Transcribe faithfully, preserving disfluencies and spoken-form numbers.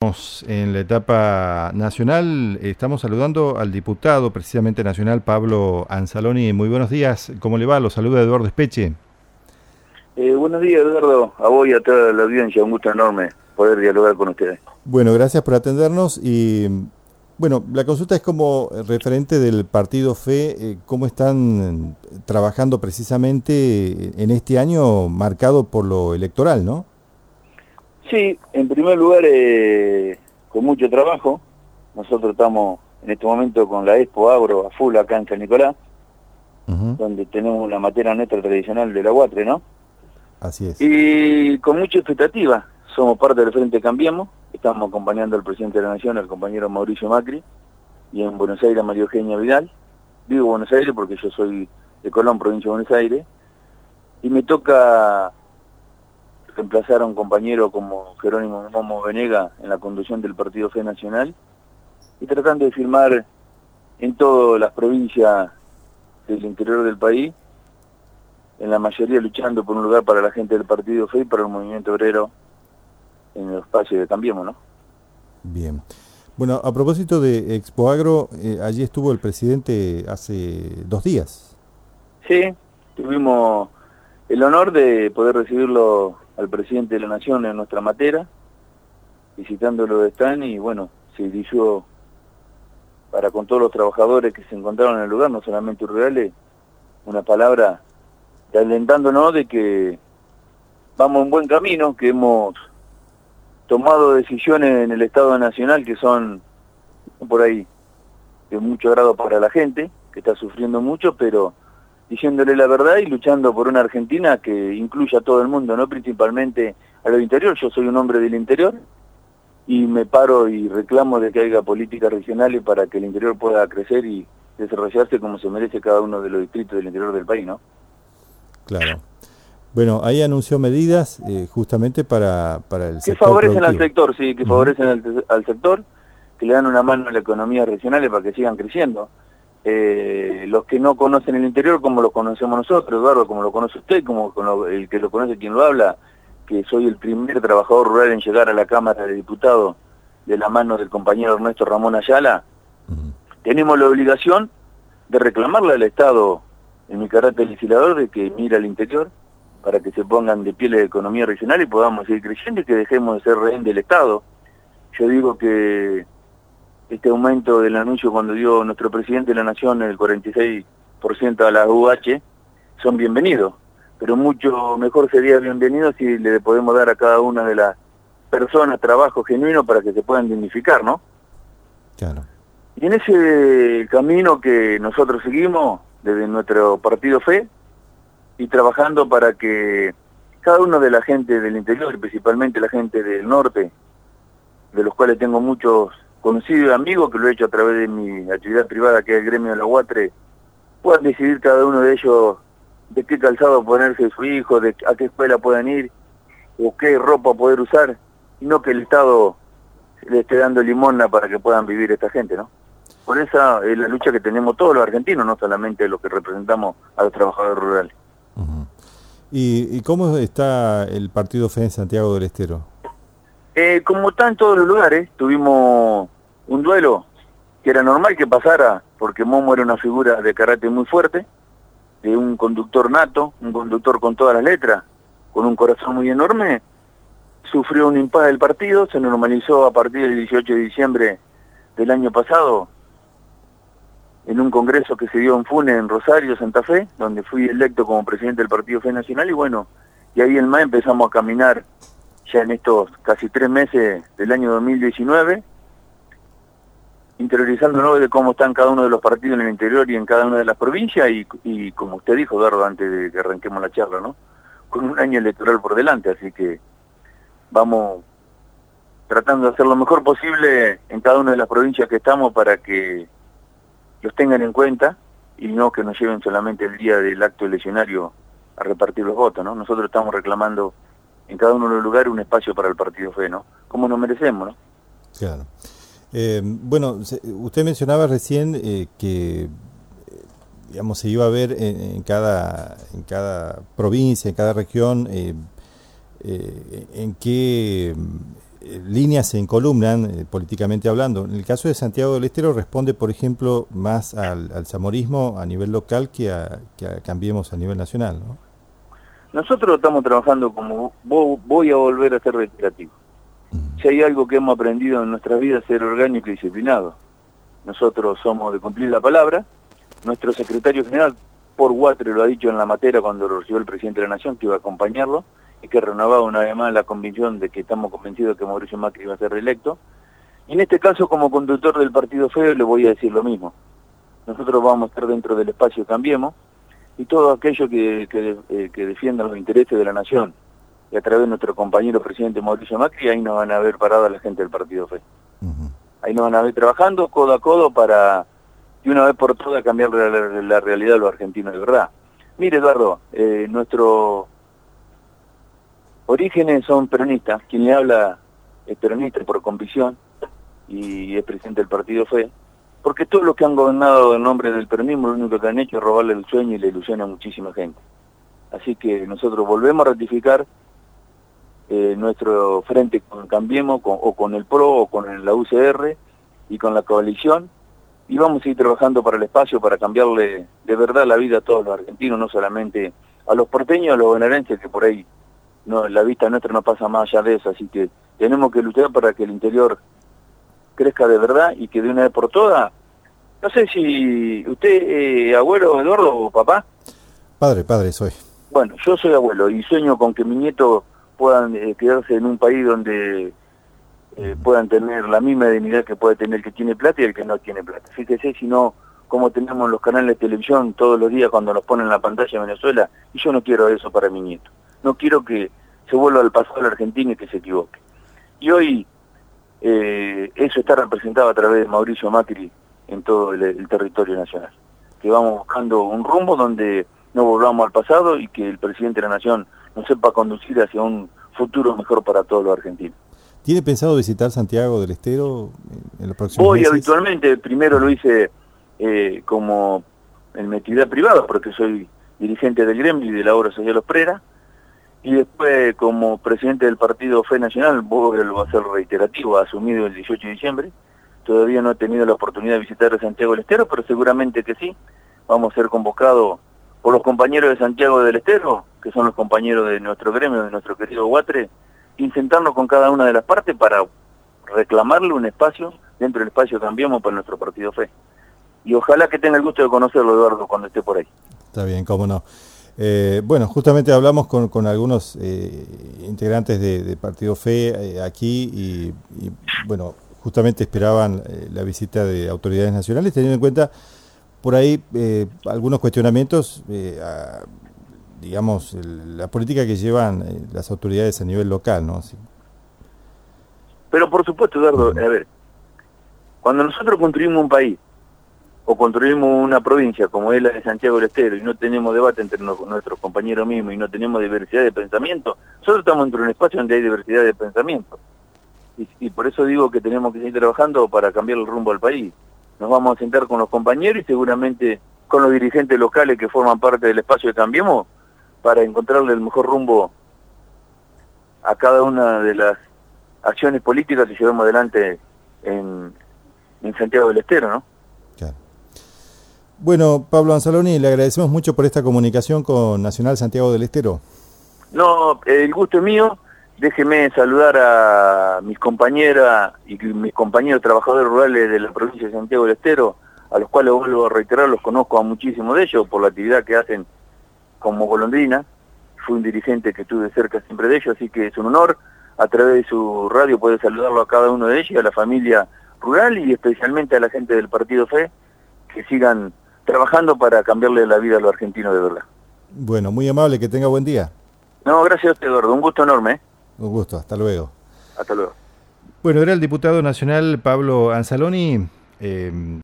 estamos en la etapa nacional. Estamos saludando al diputado precisamente nacional, Pablo Anzaloni. Muy buenos días. ¿Cómo le va? Lo saluda Eduardo Espeche. Eh, buenos días, Eduardo. A vos y a toda la audiencia. Un gusto enorme poder dialogar con ustedes. Bueno, gracias por atendernos. Y bueno, la consulta es como referente del Partido Fe, eh, ¿cómo están trabajando precisamente en este año marcado por lo electoral, no? Sí, en primer lugar, eh, con mucho trabajo. Nosotros estamos en este momento con la Expo Agro a full acá en San Nicolás, uh-huh. donde tenemos la materia nuestra tradicional de la Guatre, ¿no? Así es. Y con mucha expectativa. Somos parte del Frente Cambiemos. Estamos acompañando al presidente de la Nación, al compañero Mauricio Macri, y en Buenos Aires a María Eugenia Vidal. Vivo en Buenos Aires porque yo soy de Colón, provincia de Buenos Aires, y me toca reemplazar a un compañero como Jerónimo Momo Venega en la conducción del Partido Fe Nacional, y tratando de firmar en todas las provincias del interior del país, en la mayoría luchando por un lugar para la gente del Partido Fe y para el movimiento obrero en el espacio de Cambiemos, ¿no? Bien. Bueno, a propósito de Expo Agro, eh, allí estuvo el presidente hace dos días. Sí, tuvimos el honor de poder recibirlo al presidente de la Nación en nuestra matera, visitándolo de stand, y bueno, se dirigió para con todos los trabajadores que se encontraron en el lugar, no solamente rurales, una palabra de alentándonos de que vamos en buen camino, que hemos tomado decisiones en el Estado Nacional que son por ahí de mucho agrado para la gente, que está sufriendo mucho, pero diciéndole la verdad y luchando por una Argentina que incluya a todo el mundo, no principalmente a lo interior. Yo soy un hombre del interior y me paro y reclamo de que haya políticas regionales para que el interior pueda crecer y desarrollarse como se merece cada uno de los distritos del interior del país, ¿no? Claro. Bueno, ahí anunció medidas eh, justamente para, para el que sector favorecen productivo. al sector, sí, que uh-huh. favorecen al, al sector, que le dan una mano a la economía regional para que sigan creciendo. Eh, los que no conocen el interior como lo conocemos nosotros, Eduardo, como lo conoce usted, como con lo, el que lo conoce quien lo habla, que soy el primer trabajador rural en llegar a la Cámara de Diputados de la mano del compañero Ernesto Ramón Ayala, uh-huh. tenemos la obligación de reclamarle al Estado, en mi carácter legislador, de que mire al interior, para que se pongan de pie la economía regional y podamos seguir creciendo y que dejemos de ser rehén del Estado. Yo digo que este aumento del anuncio cuando dio nuestro presidente de la Nación, el cuarenta y seis por ciento a la U H, son bienvenidos, pero mucho mejor sería bienvenido si le podemos dar a cada una de las personas trabajo genuino para que se puedan dignificar, ¿no? Claro. Y en ese camino que nosotros seguimos desde nuestro Partido Fe, y trabajando para que cada uno de la gente del interior, principalmente la gente del norte, de los cuales tengo muchos conocidos y amigos, que lo he hecho a través de mi actividad privada, que es el gremio de la Guatre, puedan decidir cada uno de ellos de qué calzado ponerse su hijo, de a qué escuela puedan ir, o qué ropa poder usar, y no que el Estado le esté dando limosna para que puedan vivir esta gente, ¿no? Por esa es la lucha que tenemos todos los argentinos, no solamente los que representamos a los trabajadores rurales. Uh-huh. ¿Y, ¿Y cómo está el Partido Fe en Santiago del Estero? Eh, como está en todos los lugares, tuvimos un duelo que era normal que pasara, porque Momo era una figura de carácter muy fuerte, de un conductor nato, un conductor con todas las letras, con un corazón muy enorme. Sufrió un impasse del partido, se normalizó a partir del dieciocho de diciembre del año pasado, en un congreso que se dio en Funes, en Rosario, Santa Fe, donde fui electo como presidente del Partido Fe Nacional, y bueno, y ahí en M A empezamos a caminar ya en estos casi tres meses del año dos mil diecinueve, interiorizándonos de cómo están cada uno de los partidos en el interior y en cada una de las provincias, y, y como usted dijo, Eduardo, antes de que arranquemos la charla, ¿no? Con un año electoral por delante, así que vamos tratando de hacer lo mejor posible en cada una de las provincias que estamos para que los tengan en cuenta y no que nos lleven solamente el día del acto eleccionario a repartir los votos, ¿no? Nosotros estamos reclamando en cada uno de los lugares un espacio para el Partido Fe, ¿no? Como nos merecemos, ¿no? Claro. Eh, bueno, se, usted mencionaba recién eh, que, digamos, se iba a ver en, en cada en cada provincia, en cada región, eh, eh, en qué líneas se encolumnan, eh, políticamente hablando. En el caso de Santiago del Estero responde, por ejemplo, más al, al zamorismo a nivel local que a, que a Cambiemos a nivel nacional, ¿no? Nosotros estamos trabajando como voy a volver a ser reiterativo. Si hay algo que hemos aprendido en nuestra vida es ser orgánico y disciplinado. Nosotros somos de cumplir la palabra. Nuestro secretario general, por Guatre, lo ha dicho en la materia cuando lo recibió el presidente de la Nación, que iba a acompañarlo, y que renovaba una vez más la convicción de que estamos convencidos de que Mauricio Macri iba a ser reelecto. Y en este caso, como conductor del Partido Feo, le voy a decir lo mismo. Nosotros vamos a estar dentro del espacio Cambiemos, y todo aquello que, que, eh, que defiendan los intereses de la Nación, y a través de nuestro compañero presidente Mauricio Macri, ahí nos van a ver parada la gente del Partido Feo. Uh-huh. Ahí nos van a ver trabajando codo a codo para, de una vez por todas, cambiar la, la, la realidad de los argentinos de verdad. Mire, Eduardo, eh, nuestros orígenes son peronistas. Quien le habla es peronista por convicción y es presidente del Partido Feo, porque todos los que han gobernado en nombre del peronismo lo único que han hecho es robarle el sueño y la ilusión a muchísima gente. Así que nosotros volvemos a ratificar eh, nuestro frente con Cambiemos, con, o con el P R O, o con la U C R, y con la coalición, y vamos a ir trabajando para el espacio, para cambiarle de verdad la vida a todos los argentinos, no solamente a los porteños, a los bonaerenses, que por ahí no, la vista nuestra no pasa más allá de eso, así que tenemos que luchar para que el interior crezca de verdad y que de una vez por todas, no sé si usted, eh, abuelo, Eduardo, o papá. Padre, padre soy. Bueno, yo soy abuelo y sueño con que mis nietos puedan eh, quedarse en un país donde eh, puedan tener la misma dignidad que puede tener el que tiene plata y el que no tiene plata. Fíjese si no, como tenemos los canales de televisión todos los días cuando nos ponen en la pantalla en Venezuela, y yo no quiero eso para mi nieto. No quiero que se vuelva al pasado de la Argentina y que se equivoque. Y hoy eh, eso está representado a través de Mauricio Macri en todo el, el territorio nacional. Que vamos buscando un rumbo donde no volvamos al pasado y que el presidente de la Nación nos sepa conducir hacia un futuro mejor para todos los argentinos. ¿Tiene pensado visitar Santiago del Estero en los próximos Voy meses? habitualmente, primero lo hice eh, como en mi actividad privada, porque soy dirigente del gremio y de la obra social Osprera, y después como presidente del Partido Fe Nacional, voy a ser reiterativo, asumido el dieciocho de diciembre. Todavía no he tenido la oportunidad de visitar Santiago del Estero, pero seguramente que sí. Vamos a ser convocados por los compañeros de Santiago del Estero, que son los compañeros de nuestro gremio, de nuestro querido Guatre, intentarnos con cada una de las partes para reclamarle un espacio dentro del espacio Cambiemos para nuestro Partido Fe. Y ojalá que tenga el gusto de conocerlo, Eduardo, cuando esté por ahí. Está bien, cómo no. Eh, bueno, justamente hablamos con, con algunos eh, integrantes de, de Partido Fe eh, aquí y, y, bueno, justamente esperaban eh, la visita de autoridades nacionales, teniendo en cuenta por ahí eh, algunos cuestionamientos, eh, a, digamos, el, la política que llevan eh, las autoridades a nivel local, ¿no? Sí. Pero por supuesto, Eduardo, uh-huh. a ver, cuando nosotros construimos un país, o construimos una provincia como es la de Santiago del Estero, y no tenemos debate entre no, nuestros compañeros mismos, y no tenemos diversidad de pensamiento, nosotros estamos dentro de un espacio donde hay diversidad de pensamiento. Y, y por eso digo que tenemos que seguir trabajando para cambiar el rumbo al país. Nos vamos a sentar con los compañeros y seguramente con los dirigentes locales que forman parte del espacio de Cambiemos para encontrarle el mejor rumbo a cada una de las acciones políticas que llevamos adelante en, en Santiago del Estero, ¿no? Claro. Bueno, Pablo Anzaloni, le agradecemos mucho por esta comunicación con Nacional Santiago del Estero. No, el gusto es mío. Déjeme saludar a mis compañeras y mis compañeros trabajadores rurales de la provincia de Santiago del Estero, a los cuales vuelvo a reiterar, los conozco a muchísimos de ellos por la actividad que hacen como golondrina. Fui un dirigente que estuve cerca siempre de ellos, así que es un honor a través de su radio poder saludarlo a cada uno de ellos, a la familia rural y especialmente a la gente del Partido Fe, que sigan trabajando para cambiarle la vida a los argentinos de verdad. Bueno, muy amable, que tenga buen día. No, gracias a usted, Eduardo, un gusto enorme. ¿eh? Un gusto, hasta luego. Hasta luego. Bueno, era el diputado nacional Pablo Anzaloni. Eh,